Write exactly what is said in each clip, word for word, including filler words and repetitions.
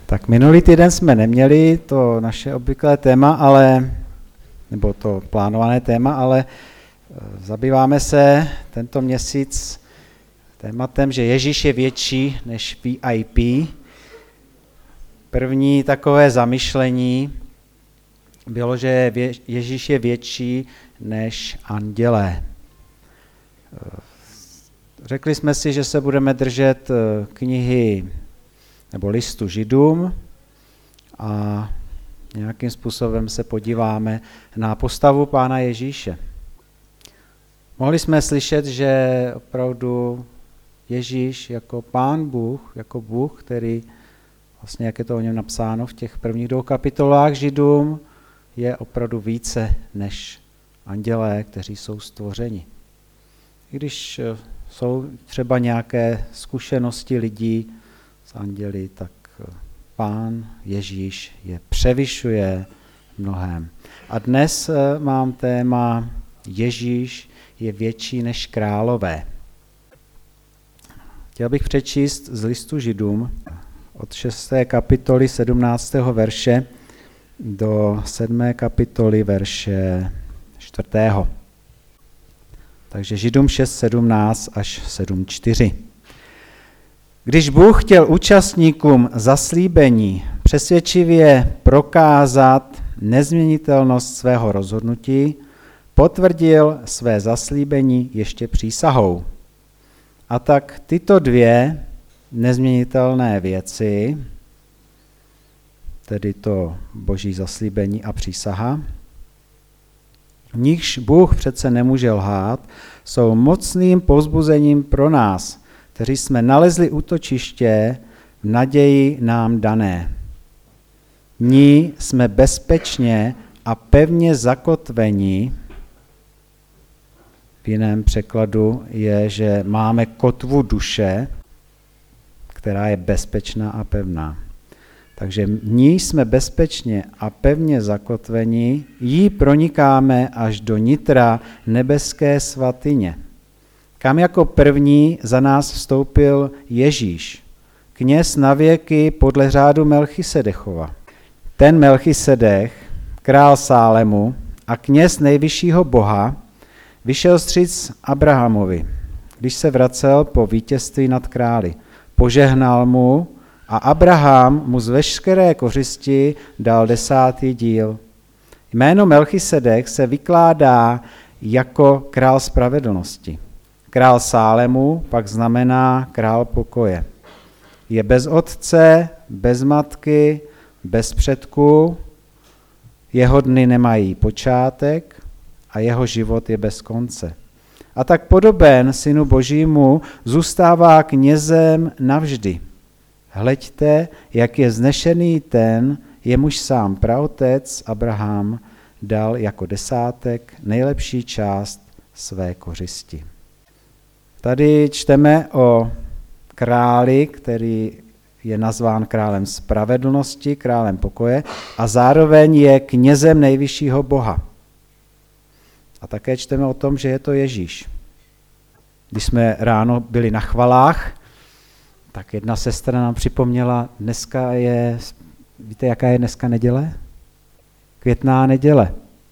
Tak minulý týden jsme neměli to naše obvyklé téma, ale, nebo to plánované téma, ale zabýváme se tento měsíc tématem, že Ježíš je větší než V I P. První takové zamyšlení bylo, že Ježíš je větší než andělé. Řekli jsme si, že se budeme držet knihy nebo listu Židům a nějakým způsobem se podíváme na postavu Pána Ježíše. Mohli jsme slyšet, že opravdu Ježíš jako Pán Bůh, jako Bůh, který, vlastně jak je to o něm napsáno v těch prvních dvou kapitolách Židům, je opravdu více než andělé, kteří jsou stvořeni. I když jsou třeba nějaké zkušenosti lidí s anděli, tak Pán Ježíš je převyšuje mnohem. A dnes mám téma Ježíš je větší než králové. Chtěl bych přečíst z listu Židům od šesté kapitoly sedmnáctého verše do sedmé kapitoly verše čtvrtého. Takže Židům šest sedmnáct až sedm čtyři. Když Bůh chtěl účastníkům zaslíbení přesvědčivě prokázat nezměnitelnost svého rozhodnutí, potvrdil své zaslíbení ještě přísahou. A tak tyto dvě nezměnitelné věci, tedy to boží zaslíbení a přísaha, v nichž Bůh přece nemůže lhát, jsou mocným povzbuzením pro nás, kteří jsme nalezli útočiště v naději nám dané. Ní jsme bezpečně a pevně zakotveni. V jiném překladu je, že máme kotvu duše, která je bezpečná a pevná. Takže v ní jsme bezpečně a pevně zakotveni, jí pronikáme až do nitra nebeské svatyně, kam jako první za nás vstoupil Ježíš, kněz na věky podle řádu Melchisedechova. Ten Melchisedech, král Sálemu a kněz nejvyššího Boha, vyšel vstříc Abrahamovi, když se vracel po vítězství nad králi. Požehnal mu a Abraham mu z veškeré kořisti dal desátý díl. Jméno Melchisedech se vykládá jako král spravedlnosti. Král Sálemu pak znamená král pokoje. Je bez otce, bez matky, bez předků, jeho dny nemají počátek a jeho život je bez konce. A tak podoben Synu Božímu zůstává knězem navždy. Hleďte, jak je znešený ten, jemuž sám praotec Abraham dal jako desátek nejlepší část své kořisti. Tady čteme o králi, který je nazván králem spravedlnosti, králem pokoje a zároveň je knězem nejvyššího Boha. A také čteme o tom, že je to Ježíš. Když jsme ráno byli na chvalách, tak jedna sestra nám připomněla, dneska je, víte, jaká je dneska neděle? Květná neděle.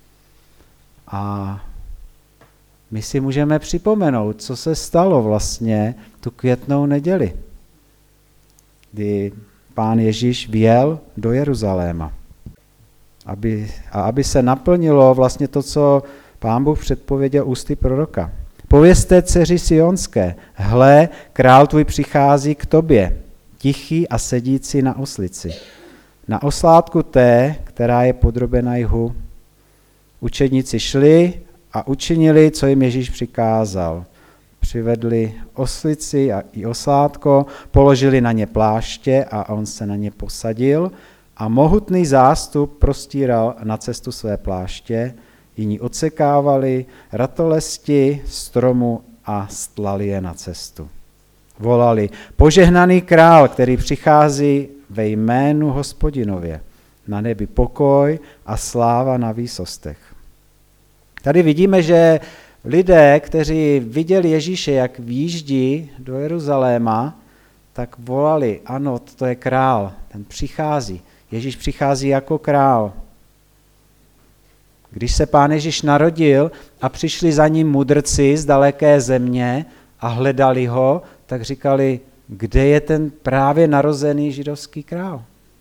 A my si můžeme připomenout, co se stalo vlastně tu květnou neděli, kdy Pán Ježíš vjel do Jeruzaléma. Aby, a aby se naplnilo vlastně to, co Pán Bůh předpověděl ústy proroka. Povězte dceři Sionské, hle, král tvůj přichází k tobě, tichý a sedící na oslici. Na oslátku té, která je podrobena jhu. Učedníci šli a učinili, co jim Ježíš přikázal. Přivedli oslici a i oslátko, položili na ně pláště a on se na ně posadil a mohutný zástup prostíral na cestu své pláště, jiní odsekávali ratolesti stromu a stlali je na cestu. Volali, požehnaný král, který přichází ve jménu Hospodinově, na nebi pokoj a sláva na výsostech. Tady vidíme, že lidé, kteří viděli Ježíše, jak vjíždí do Jeruzaléma, tak volali, ano, to je král, ten přichází. Ježíš přichází jako král. Když se Pán Ježíš narodil a přišli za ním mudrci z daleké země a hledali ho, tak říkali, kde je ten právě narozený židovský král?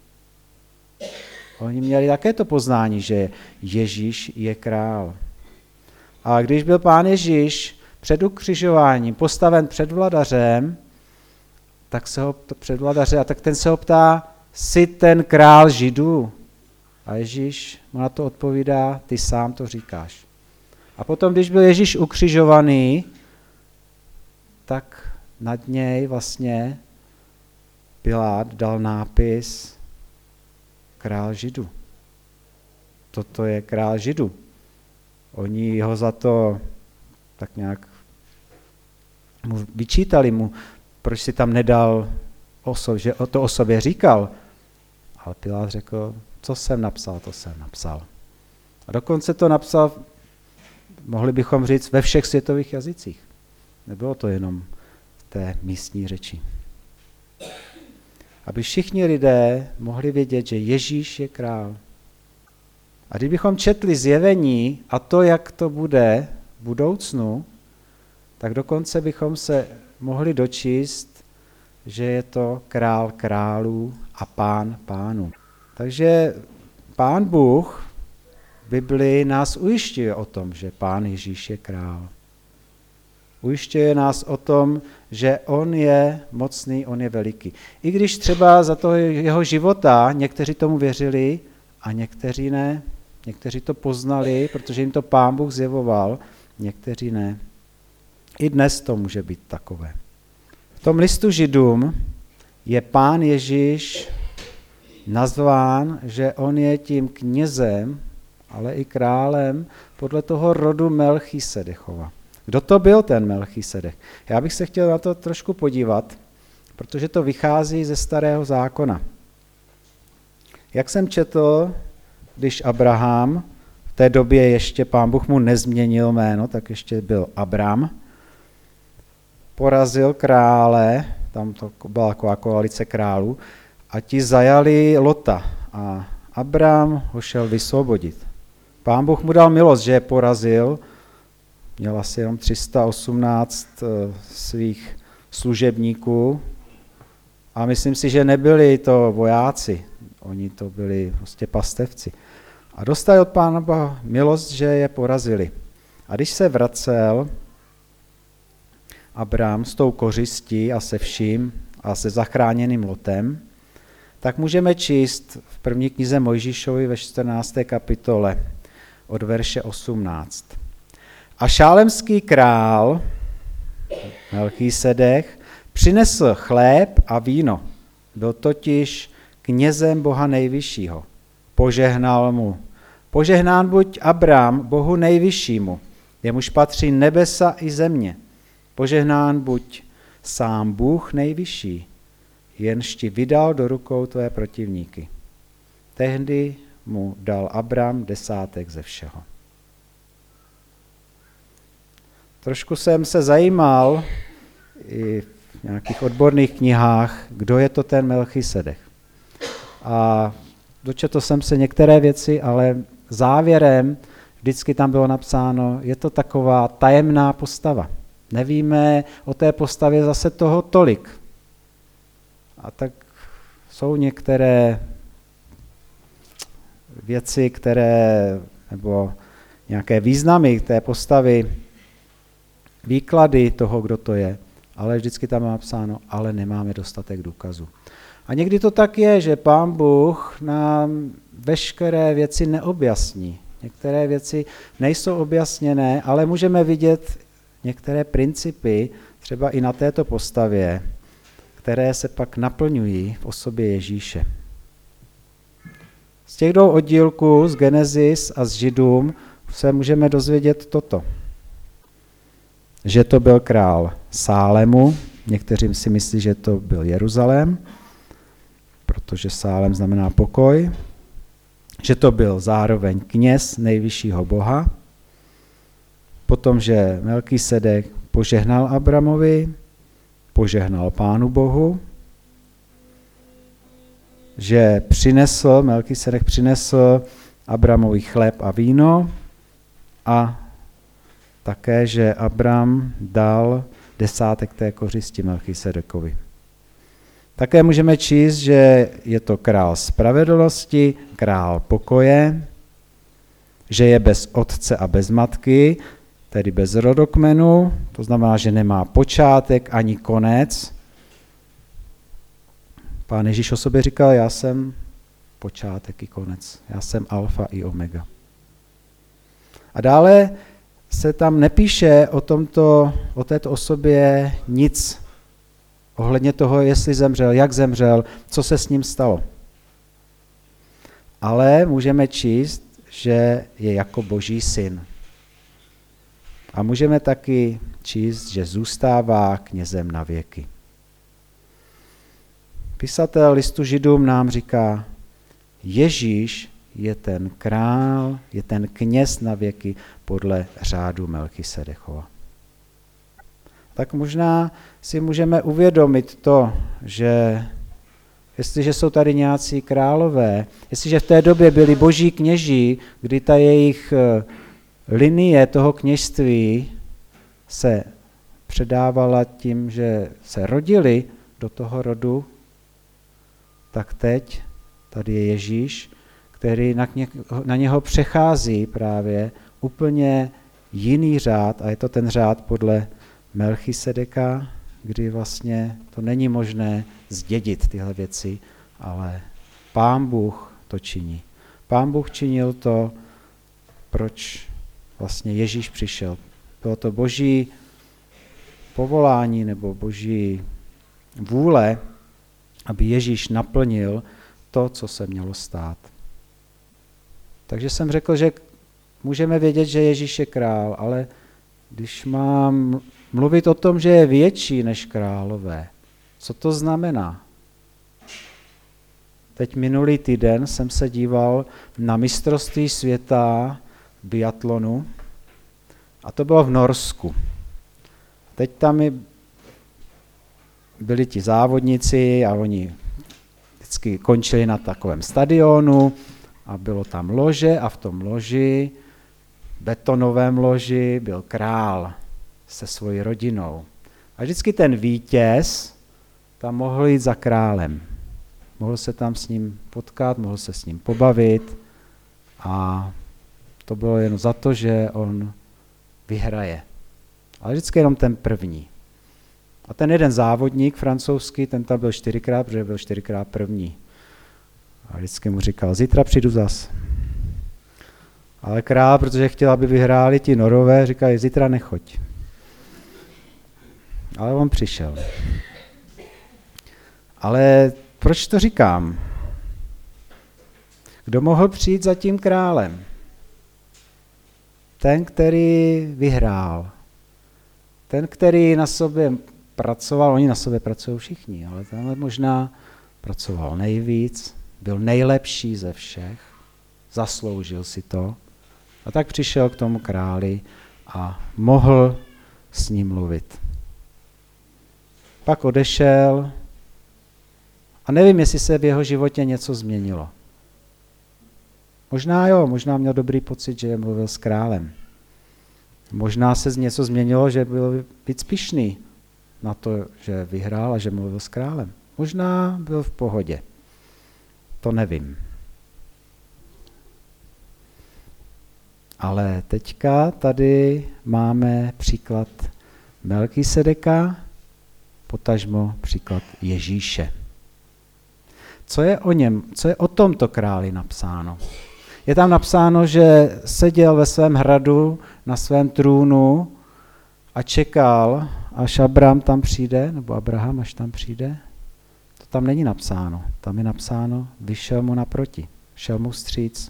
Oni měli také to poznání, že Ježíš je král. A když byl Pán Ježíš před ukřižováním postaven před vladařem, tak se ho před vladaře, a tak ten se ho ptá, jsi ten král Židů? A Ježíš mu na to odpovídá, ty sám to říkáš. A potom, když byl Ježíš ukřižovaný, tak nad něj vlastně Pilát dal nápis král Židů. Toto je král Židů. Oni ho za to tak nějak mu vyčítali mu, proč si tam nedal osob, že to o sobě říkal. Ale Pilát řekl, co jsem napsal, to jsem napsal. A dokonce to napsal, mohli bychom říct, ve všech světových jazycích. Nebylo to jenom v té místní řeči. Aby všichni lidé mohli vědět, že Ježíš je král. A kdybychom četli zjevení a to, jak to bude v budoucnu, tak dokonce bychom se mohli dočíst, že je to král králů a pán pánů. Takže Pán Bůh v Biblii nás ujišťuje o tom, že Pán Ježíš je král. Ujišťuje nás o tom, že on je mocný, on je veliký. I když třeba za toho jeho života někteří tomu věřili a někteří ne. Někteří to poznali, protože jim to Pán Bůh zjevoval, někteří ne. I dnes to může být takové. V tom listu Židům je Pán Ježíš nazván, že on je tím knězem, ale i králem podle toho rodu Melchisedechova. Kdo to byl ten Melchisedech? Já bych se chtěl na to trošku podívat, protože to vychází ze Starého zákona. Jak jsem četl, když Abraham, v té době ještě Pán Bůh mu nezměnil jméno, tak ještě byl Abram, porazil krále, tam to byla taková koalice králů, a ti zajali Lota a Abram ho šel vysvobodit. Pán Bůh mu dal milost, že je porazil, měl asi jenom tři sta osmnáct svých služebníků a myslím si, že nebyli to vojáci, oni to byli prostě pastevci. A dostali od Pána Boha milost, že je porazili. A když se vracel Abram s tou kořistí a se vším a se zachráněným Lotem, tak můžeme číst v první knize Mojžíšovi ve čtrnácté kapitole od verše osmnáct. A šálemský král Melchisedech přinesl chléb a víno. Byl totiž knězem Boha nejvyššího. Požehnal mu. Požehnán buď Abram Bohu nejvyššímu, jemuž patří nebesa i země. Požehnán buď sám Bůh nejvyšší, jenž ti vydal do rukou tvé protivníky. Tehdy mu dal Abram desátek ze všeho. Trošku jsem se zajímal i v nějakých odborných knihách, kdo je to ten Melchisedech. A dočetl jsem se některé věci, ale závěrem vždycky tam bylo napsáno, je to taková tajemná postava. Nevíme o té postavě zase toho tolik. A tak jsou některé věci, které, nebo nějaké významy té postavy, výklady toho, kdo to je, ale vždycky tam je napsáno, ale nemáme dostatek důkazů. A někdy to tak je, že Pán Bůh nám veškeré věci neobjasní. Některé věci nejsou objasněné, ale můžeme vidět některé principy, třeba i na této postavě, které se pak naplňují v osobě Ježíše. Z těch dvou oddílků, z Genesis a z Židům, se můžeme dozvědět toto. Že to byl král Sálému, někteří si myslí, že to byl Jeruzalém, protože Sálem znamená pokoj, že to byl zároveň kněz nejvyššího Boha, potom, že Melchisedek požehnal Abramovi, požehnal Pánu Bohu že přinesl, Melchisedek přinesl Abramovi chléb a víno a také, že Abram dal desátek té kořisti Melchisedekovi. Také můžeme číst, že je to král spravedlnosti, král pokoje, že je bez otce a bez matky, tedy bez rodokmenu, to znamená, že nemá počátek ani konec. Pán Ježíš o sobě říkal, já jsem počátek i konec, já jsem alfa i omega. A dále se tam nepíše o, tomto, o této osobě nic ohledně toho, jestli zemřel, jak zemřel, co se s ním stalo. Ale můžeme číst, že je jako Boží syn. A můžeme taky číst, že zůstává knězem na věky. Pisatel listu Židům nám říká, Ježíš je ten král, je ten kněz na věky podle řádu Melchisedekova. Tak možná si můžeme uvědomit to, že jestliže jsou tady nějací králové, jestliže v té době byli boží kněží, kdy ta jejich linie toho kněžství se předávala tím, že se rodili do toho rodu, tak teď tady je Ježíš, který na, ně, na něho přechází právě úplně jiný řád a je to ten řád podle Melchisedeka, kdy vlastně to není možné zdědit tyhle věci, ale Pán Bůh to činí. Pán Bůh činil to, proč vlastně Ježíš přišel. Bylo to boží povolání nebo boží vůle, aby Ježíš naplnil to, co se mělo stát. Takže jsem řekl, že můžeme vědět, že Ježíš je král, ale když mám mluvit o tom, že je větší než králové, co to znamená? Teď minulý týden jsem se díval na mistrovství světa biatlonu a to bylo v Norsku. Teď tam byli ti závodníci a oni vždycky končili na takovém stadionu a bylo tam lože a v tom loži, betonovém loži, byl král se svojí rodinou. A vždycky ten vítěz tam mohl jít za králem. Mohl se tam s ním potkat, mohl se s ním pobavit a to bylo jen za to, že on vyhraje. Ale vždycky jenom ten první. A ten jeden závodník francouzský, ten tam byl čtyřikrát, protože byl čtyřikrát první. A vždycky mu říkal, zítra přijdu zas. Ale král, protože chtěl, aby vyhráli ti Norové, říkal, zítra nechoď. Ale on přišel. Ale proč to říkám? Kdo mohl přijít za tím králem? Ten, který vyhrál. Ten, který na sobě pracoval, oni na sobě pracují všichni, ale tenhle možná pracoval nejvíc, byl nejlepší ze všech, zasloužil si to. A tak přišel k tomu králi a mohl s ním mluvit. Pak odešel a nevím, jestli se v jeho životě něco změnilo. Možná jo, možná měl dobrý pocit, že mluvil s králem. Možná se něco změnilo, že byl víc pyšný na to, že vyhrál a že mluvil s králem. Možná byl v pohodě. To nevím. Ale teďka tady máme příklad Melchisedeka, potažmo příklad Ježíše. Co je o něm, co je o tomto králi napsáno? Je tam napsáno, že seděl ve svém hradu na svém trůnu a čekal, až Abraham tam přijde, nebo Abraham, až tam přijde. To tam není napsáno. Tam je napsáno, vyšel mu naproti, šel mu vstříc.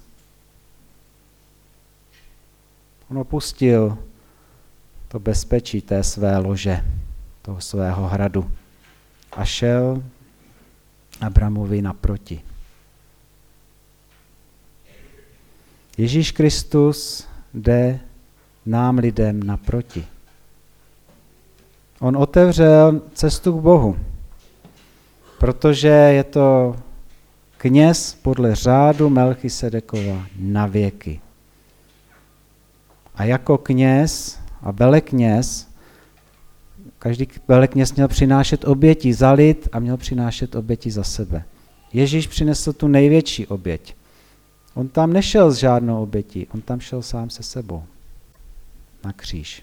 On opustil to bezpečí té své lože, toho svého hradu a šel Abrahamovi naproti. Ježíš Kristus jde nám lidem naproti. On otevřel cestu k Bohu, protože je to kněz podle řádu Melchisedekova na věky. A jako kněz a velekněz, každý velekněz měl přinášet oběti za lid a měl přinášet oběti za sebe. Ježíš přinesl tu největší oběť. On tam nešel s žádnou obětí, on tam šel sám se sebou na kříž.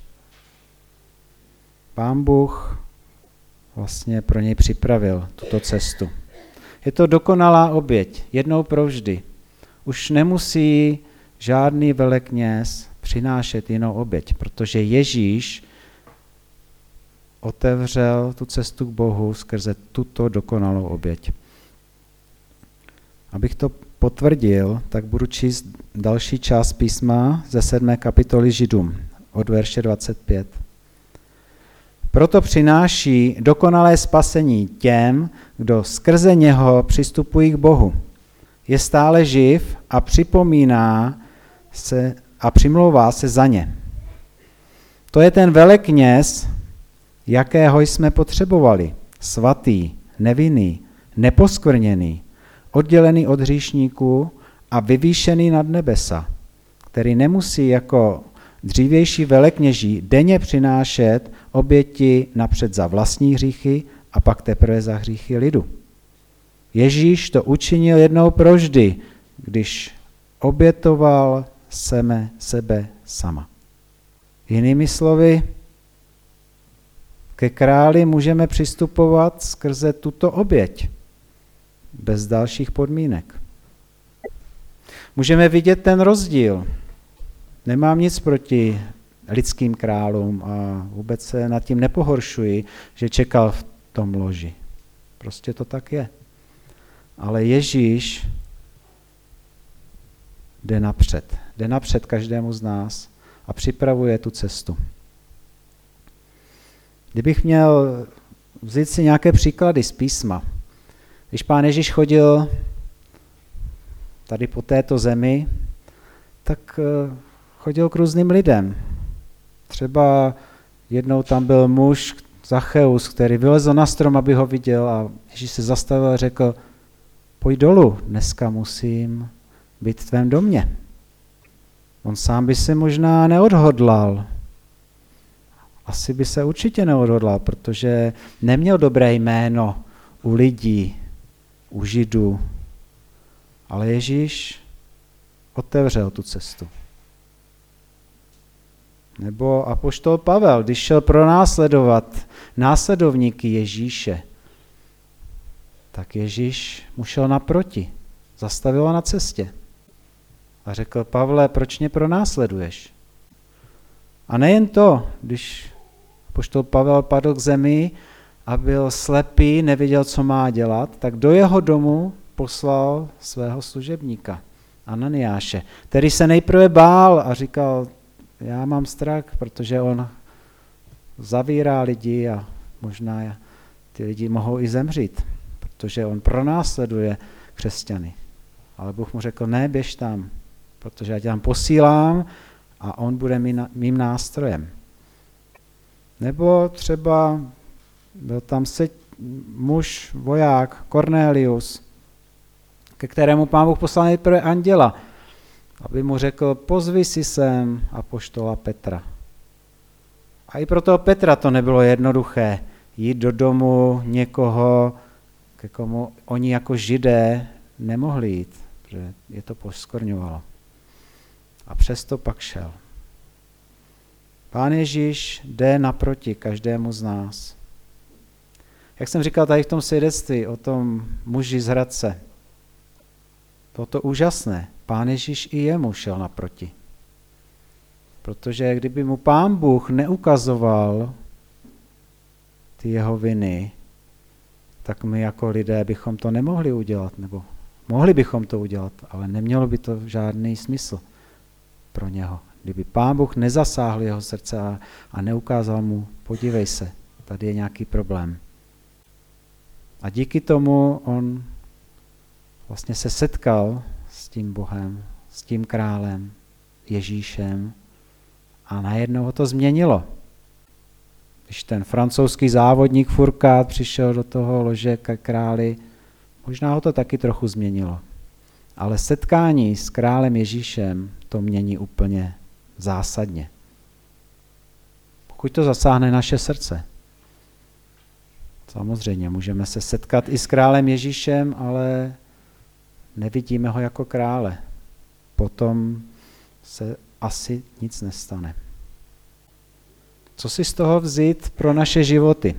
Pán Bůh vlastně pro něj připravil tuto cestu. Je to dokonalá oběť, jednou provždy. Už nemusí žádný velekněz přinášet jinou oběť, protože Ježíš otevřel tu cestu k Bohu skrze tuto dokonalou oběť. Abych to potvrdil, tak budu číst další část písma ze sedmé kapitoly Židům od verše dvacet pět. Proto přináší dokonalé spasení těm, kdo skrze něho přistupují k Bohu. Je stále živ a připomíná se a přimlouvá se za ně. To je ten velekněz, jakého jsme potřebovali. Svatý, nevinný, neposkvrněný, oddělený od hříšníků a vyvýšený nad nebesa, který nemusí jako dřívější velekněží denně přinášet oběti napřed za vlastní hříchy a pak teprve za hříchy lidu. Ježíš to učinil jednou provždy, když obětoval seme, sebe sama. Jinými slovy, ke králi můžeme přistupovat skrze tuto oběť, bez dalších podmínek. Můžeme vidět ten rozdíl. Nemám nic proti lidským králům a vůbec se nad tím nepohoršuji, že čekal v tom loži. Prostě to tak je. Ale Ježíš jde napřed. Jde napřed každému z nás a připravuje tu cestu. Kdybych měl vzít si nějaké příklady z písma. Když Pán Ježíš chodil tady po této zemi, tak chodil k různým lidem. Třeba jednou tam byl muž Zacheus, který vylezl na strom, aby ho viděl a Ježíš se zastavil a řekl, pojď dolů, dneska musím být v tvém domě. On sám by se možná neodhodlal. Asi by se určitě neodhodlal, protože neměl dobré jméno u lidí, u Židů. Ale Ježíš otevřel tu cestu. Nebo apoštol Pavel, když šel pronásledovat následovníky Ježíše, tak Ježíš mu šel naproti, zastavil ho na cestě a řekl, Pavle, proč mě pronásleduješ? A nejen to, když apoštol Pavel padl k zemi a byl slepý, nevěděl, co má dělat, tak do jeho domu poslal svého služebníka, Ananiáše, který se nejprve bál a říkal, já mám strach, protože on zavírá lidi a možná ty lidi mohou i zemřít, protože on pronásleduje křesťany. Ale Bůh mu řekl, ne, běž tam, protože já tě tam posílám a on bude mým nástrojem. Nebo třeba byl tam seď, muž, voják, Kornélius, ke kterému Pán Bůh poslal nejprve anděla, aby mu řekl, pozvi si sem apoštola Petra. A i pro toho Petra to nebylo jednoduché jít do domu někoho, ke komu oni jako Židé nemohli jít, protože je to poskorňovalo. A přesto pak šel. Pán Ježíš jde naproti každému z nás. Jak jsem říkal tady v tom svědectví o tom muži z Hradce, bylo to úžasné. Pán Ježíš i jemu šel naproti. Protože kdyby mu Pán Bůh neukazoval ty jeho viny, tak my jako lidé bychom to nemohli udělat, nebo mohli bychom to udělat, ale nemělo by to žádný smysl pro něho. Kdyby Pán Bůh nezasáhl jeho srdce a, a neukázal mu, podívej se, tady je nějaký problém. A díky tomu on vlastně se setkal s tím Bohem, s tím králem, Ježíšem a najednou ho to změnilo. Když ten francouzský závodník Fourcade přišel do toho lože ke králi, Možná ho to taky trochu změnilo. Ale setkání s králem Ježíšem to mění úplně zásadně. Pokud to zasáhne naše srdce. Samozřejmě můžeme se setkat i s králem Ježíšem, ale nevidíme ho jako krále. Potom se asi nic nestane. Co si z toho vzít pro naše životy?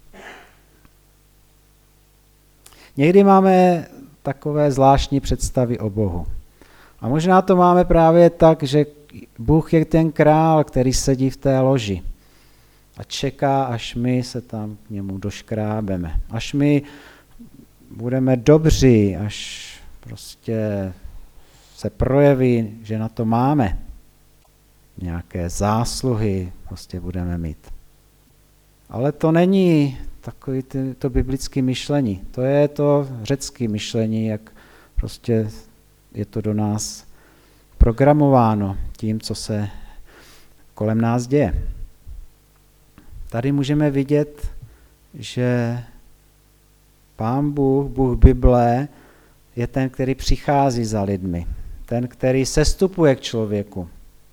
Někdy máme takové zvláštní představy o Bohu. A možná to máme právě tak, že Bůh je ten král, který sedí v té loži a čeká, až my se tam k němu doškrábeme. Až my budeme dobří, až prostě se projeví, že na to máme. Nějaké zásluhy prostě budeme mít. Ale to není takové to biblické myšlení. To je to řecké myšlení, jak prostě je to do nás programováno tím, co se kolem nás děje. Tady můžeme vidět, že Pán Bůh, Bůh Bible, je ten, který přichází za lidmi. Ten, který sestupuje k člověku.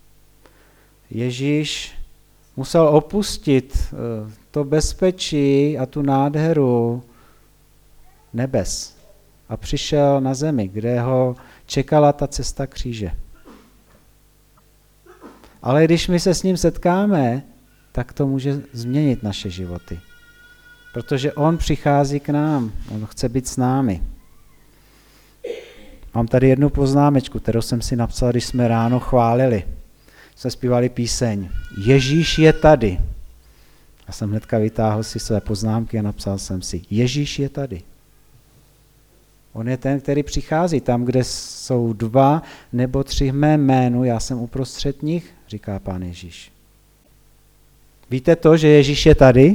Ježíš musel opustit to bezpečí a tu nádheru nebes a přišel na zemi, kde ho čekala ta cesta kříže. Ale když my se s ním setkáme, tak to může změnit naše životy. Protože on přichází k nám, on chce být s námi. Mám tady jednu poznámečku, kterou jsem si napsal, když jsme ráno chválili. Jsme zpívali píseň Ježíš je tady. Já jsem hnedka vytáhl si své poznámky a napsal jsem si Ježíš je tady. On je ten, který přichází tam, kde jsou dva nebo tři v mém jménu, já jsem uprostřed nich, říká Pán Ježíš. Víte to, že Ježíš je tady?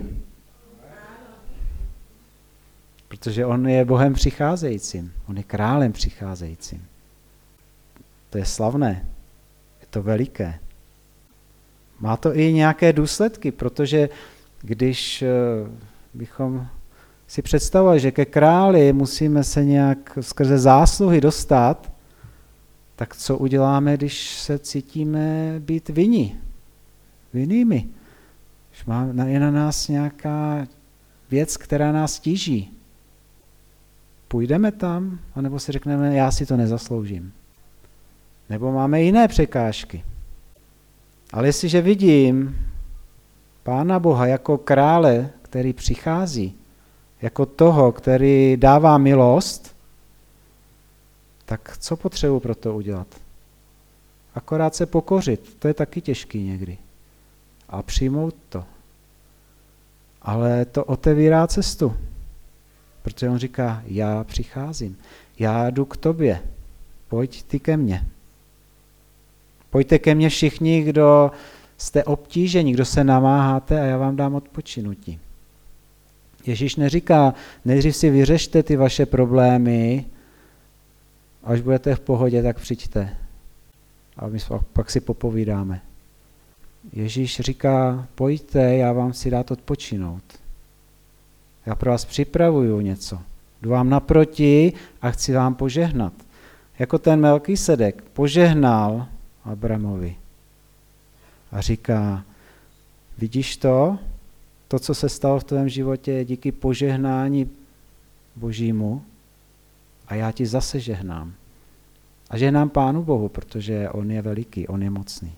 Protože on je Bohem přicházejícím, on je králem přicházejícím. To je slavné, je to veliké. Má to i nějaké důsledky, protože když bychom si představovali, že ke králi musíme se nějak skrze zásluhy dostat, tak co uděláme, když se cítíme být vinni? Vinnými. Když má, je na nás nějaká věc, která nás tíží. Půjdeme tam, anebo si řekneme, já si to nezasloužím. Nebo máme jiné překážky. Ale jestliže vidím Pána Boha jako krále, který přichází, jako toho, který dává milost, tak co potřebuji pro to udělat? Akorát se pokořit, to je taky těžký někdy. A přijmout to. Ale to otevírá cestu. Protože on říká, já přicházím, já jdu k tobě, pojď ty ke mně. Pojďte ke mně všichni, kdo jste obtíženi, kdo se namáháte a já vám dám odpočinutí. Ježíš neříká, nejdřív si vyřešte ty vaše problémy, až budete v pohodě, tak přijďte. A my pak si popovídáme. Ježíš říká, pojďte, já vám si dát odpočinout. Já pro vás připravuju něco. Jdu vám naproti a chci vám požehnat. Jako ten Melkisedek požehnal Abramovi. A říká, vidíš to? To, co se stalo v tvém životě, je díky požehnání Božímu a já ti zase žehnám. A žehnám Pánu Bohu, protože on je veliký, on je mocný.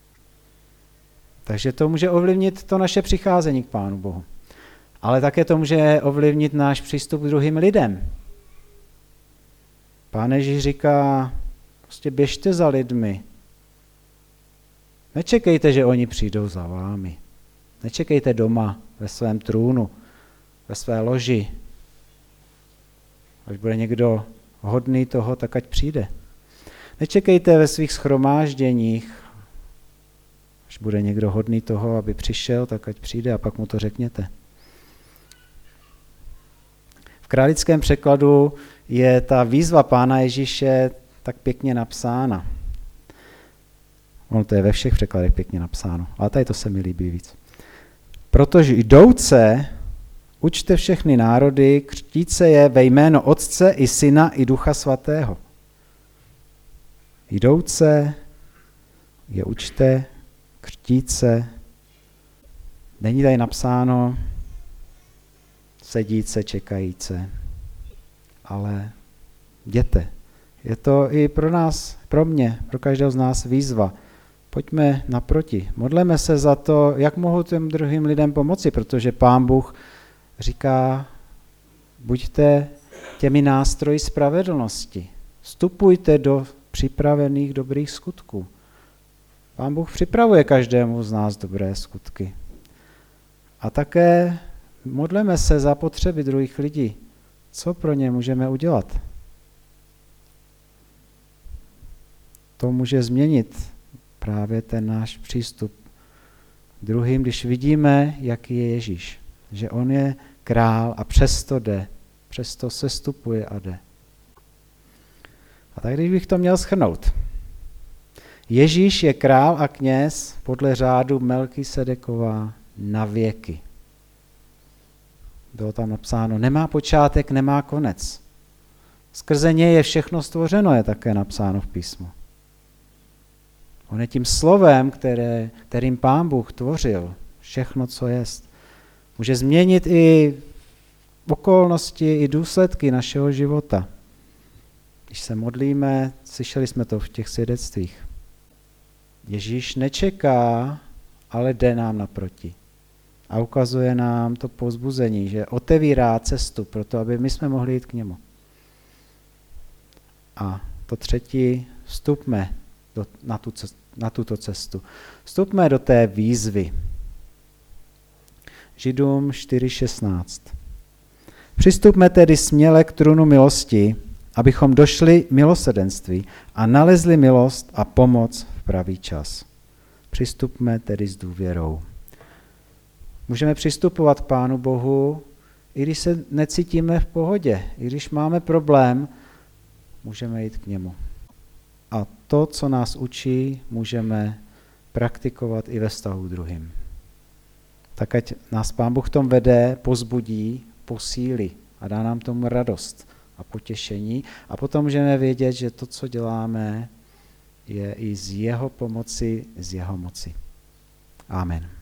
Takže to může ovlivnit to naše přicházení k Pánu Bohu. Ale také to může ovlivnit náš přístup k druhým lidem. Pán Ježíš říká, prostě běžte za lidmi. Nečekejte, že oni přijdou za vámi. Nečekejte doma ve svém trůnu, ve své loži. Až bude někdo hodný toho, tak ať přijde. Nečekejte ve svých shromážděních, až bude někdo hodný toho, aby přišel, tak ať přijde a pak mu to řekněte. V králickém překladu je ta výzva Pána Ježíše tak pěkně napsána. Ono to je ve všech překladech pěkně napsáno, ale tady to se mi líbí víc. Protože jdouce Učte všechny národy, křtít se je ve jméno Otce i Syna i Ducha Svatého. Jdouce je učte, křtít se. Není tady napsáno sedíce, čekajíce, ale jděte. Je to i pro nás, pro mě, pro každého z nás výzva. Pojďme naproti. Modleme se za to, jak mohu těm druhým lidem pomoci, protože Pán Bůh říká, buďte těmi nástroji spravedlnosti. Vstupujte do připravených dobrých skutků. Pán Bůh připravuje každému z nás dobré skutky. A také modleme se za potřeby druhých lidí. Co pro ně můžeme udělat? To může změnit právě ten náš přístup druhým, když vidíme, jaký je Ježíš. Že on je král a přesto jde, přesto sestupuje a jde. A tak když bych to měl shrnout. Ježíš je král a kněz podle řádu Melchisedekova na věky. Bylo tam napsáno, nemá počátek, nemá konec. Skrze něj je všechno stvořeno, je také napsáno v písmu. On je tím slovem, které, kterým Pán Bůh tvořil všechno, co jest. Může změnit i okolnosti, i důsledky našeho života. Když se modlíme, slyšeli jsme to v těch svědectvích. Ježíš nečeká, ale jde nám naproti. A ukazuje nám to povzbuzení, že otevírá cestu pro to, aby my jsme mohli jít k němu. A to třetí, vstupme do, na, tu, na tuto cestu. Vstupme do té výzvy. Židům čtyři šestnáct. Přistupme tedy směle k trůnu milosti, abychom došli milosrdenství a nalezli milost a pomoc v pravý čas. Přistupme tedy s důvěrou. Můžeme přistupovat k Pánu Bohu, i když se necítíme v pohodě, i když máme problém, můžeme jít k němu. A to, co nás učí, můžeme praktikovat i ve vztahu druhým. Tak ať nás Pán Bůh v tom vede, pozbudí, posílí a dá nám tomu radost a potěšení. A potom můžeme vědět, že to, co děláme, je i z jeho pomoci, z jeho moci. Amen.